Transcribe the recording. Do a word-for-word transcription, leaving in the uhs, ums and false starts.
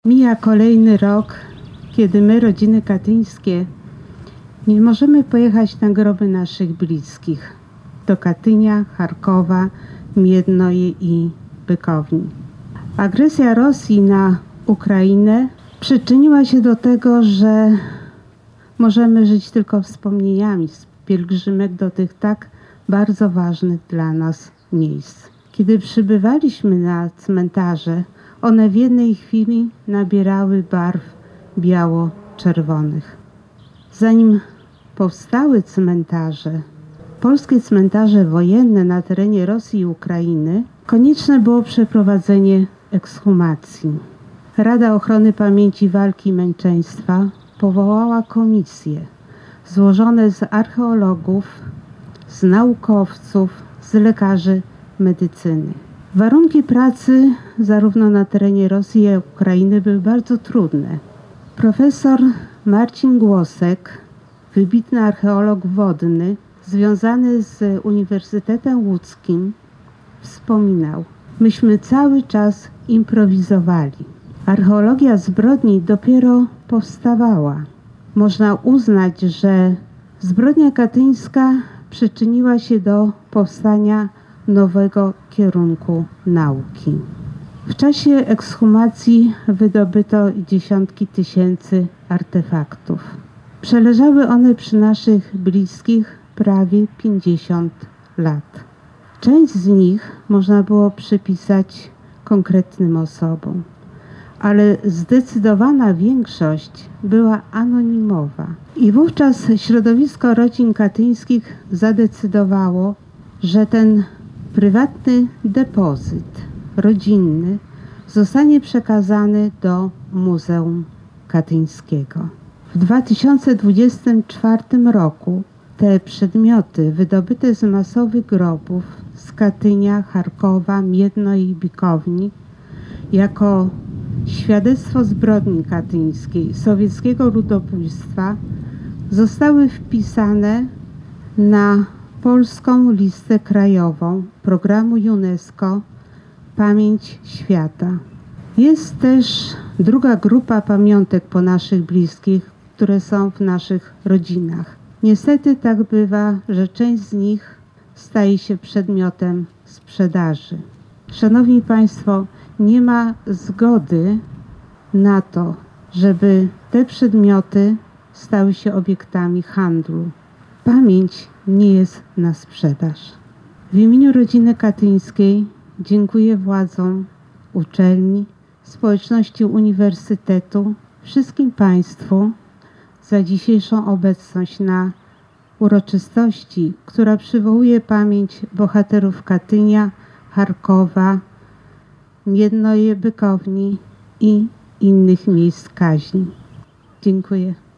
Mija kolejny rok, kiedy my, rodziny katyńskie, nie możemy pojechać na groby naszych bliskich do Katynia, Charkowa, Miednoje i Bykowni. Agresja Rosji na Ukrainę przyczyniła się do tego, że możemy żyć tylko wspomnieniami z pielgrzymek do tych tak bardzo ważnych dla nas miejsc. Kiedy przybywaliśmy na cmentarze, one w jednej chwili nabierały barw biało-czerwonych. Zanim powstały cmentarze, polskie cmentarze wojenne na terenie Rosji i Ukrainy, konieczne było przeprowadzenie ekshumacji. Rada Ochrony Pamięci Walki i Męczeństwa powołała komisje złożone z archeologów, z naukowców, z lekarzy medycyny. Warunki pracy zarówno na terenie Rosji, jak i Ukrainy były bardzo trudne. Profesor Marcin Głosek, wybitny archeolog wodny, związany z Uniwersytetem Łódzkim, wspominał: myśmy cały czas improwizowali. Archeologia zbrodni dopiero powstawała. Można uznać, że zbrodnia katyńska przyczyniła się do powstania nowego kierunku nauki. W czasie ekshumacji wydobyto dziesiątki tysięcy artefaktów. Przeleżały one przy naszych bliskich prawie pięćdziesiąt lat. Część z nich można było przypisać konkretnym osobom, ale zdecydowana większość była anonimowa. I wówczas środowisko rodzin katyńskich zadecydowało, że ten prywatny depozyt rodzinny zostanie przekazany do Muzeum Katyńskiego. W dwa tysiące dwudziestym czwartym roku te przedmioty wydobyte z masowych grobów z Katynia, Charkowa, Miednoje i Bykowni jako świadectwo zbrodni katyńskiej, sowieckiego ludobójstwa zostały wpisane na polską listę krajową programu UNESCO Pamięć Świata. Jest też druga grupa pamiątek po naszych bliskich, które są w naszych rodzinach. Niestety tak bywa, że część z nich staje się przedmiotem sprzedaży. Szanowni Państwo, nie ma zgody na to, żeby te przedmioty stały się obiektami handlu. Pamięć nie jest na sprzedaż. W imieniu rodziny katyńskiej dziękuję władzom uczelni, społeczności uniwersytetu, wszystkim Państwu za dzisiejszą obecność na uroczystości, która przywołuje pamięć bohaterów Katynia, Charkowa, Miednoje, Bykowni i innych miejsc kaźni. Dziękuję.